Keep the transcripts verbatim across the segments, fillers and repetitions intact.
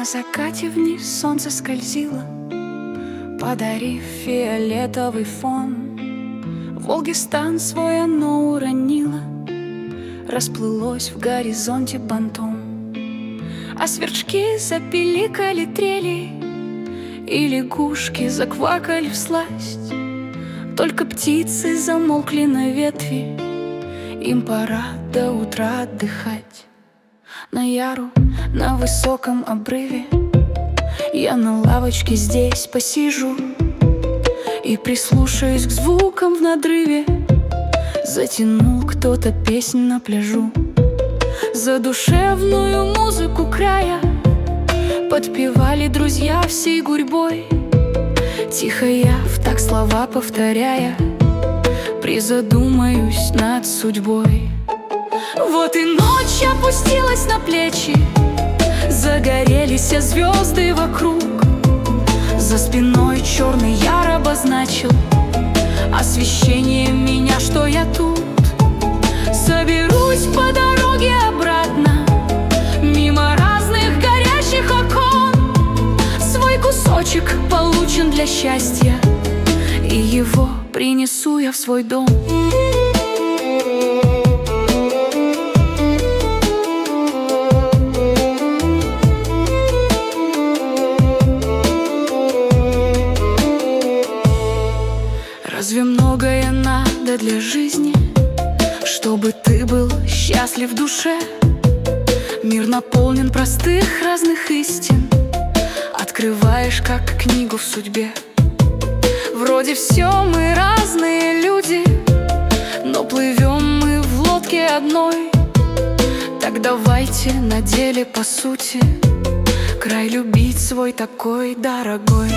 закате вниз солнце скользило, подарив фиолетовый фон. Волгистан свой оно уронило, расплылось в горизонте бантом. А сверчки запиликали трели, и лягушки заквакали всласть. Только птицы замолкли на ветви, им пора до утра отдыхать. На яру, на высоком обрыве, я на лавочке здесь посижу и прислушаюсь к звукам в надрыве. Затянул кто-то песнь на пляжу, задушевную музыку края подпевали друзья всей гурьбой. Тихо я в так слова повторяя призадумаюсь над судьбой. Вот и ночь опустилась на плечи, загорелись звезды вокруг. За спиной черный яр обозначил освещением меня, что я тут. Соберусь по дороге обратно, мимо разных горящих окон. Свой кусочек получен для счастья, и его принесу я в свой дом. Разве многое надо для жизни, чтобы ты был счастлив в душе? Мир наполнен простых разных истин, открываешь как книгу в судьбе. Вроде все мы разные люди, но плывем мы в лодке одной. Так давайте на деле по сути край любить свой такой дорогой.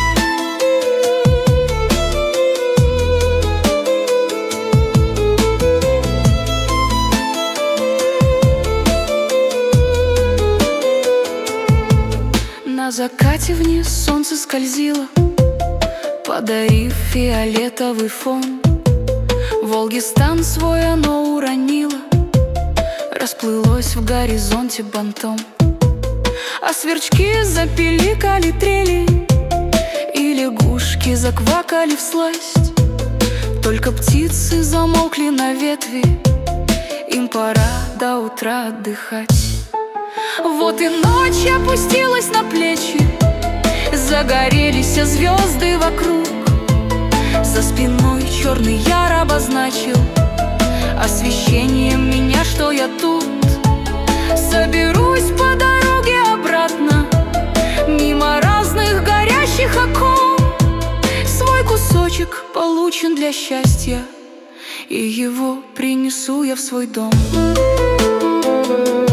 На закате вниз солнце скользило, подарив фиолетовый фон. Волгистан свой оно уронило, расплылось в горизонте бантом. А сверчки запиликали трели, и лягушки заквакали всласть. Только птицы замолкли на ветви, им пора до утра отдыхать. Вот и ночь опустилась на плечи, загорелись звезды вокруг. За спиной черный яр обозначил освещением меня, что я тут. Соберусь по дороге обратно, мимо разных горящих окон. Свой кусочек получен для счастья, и его принесу я в свой дом.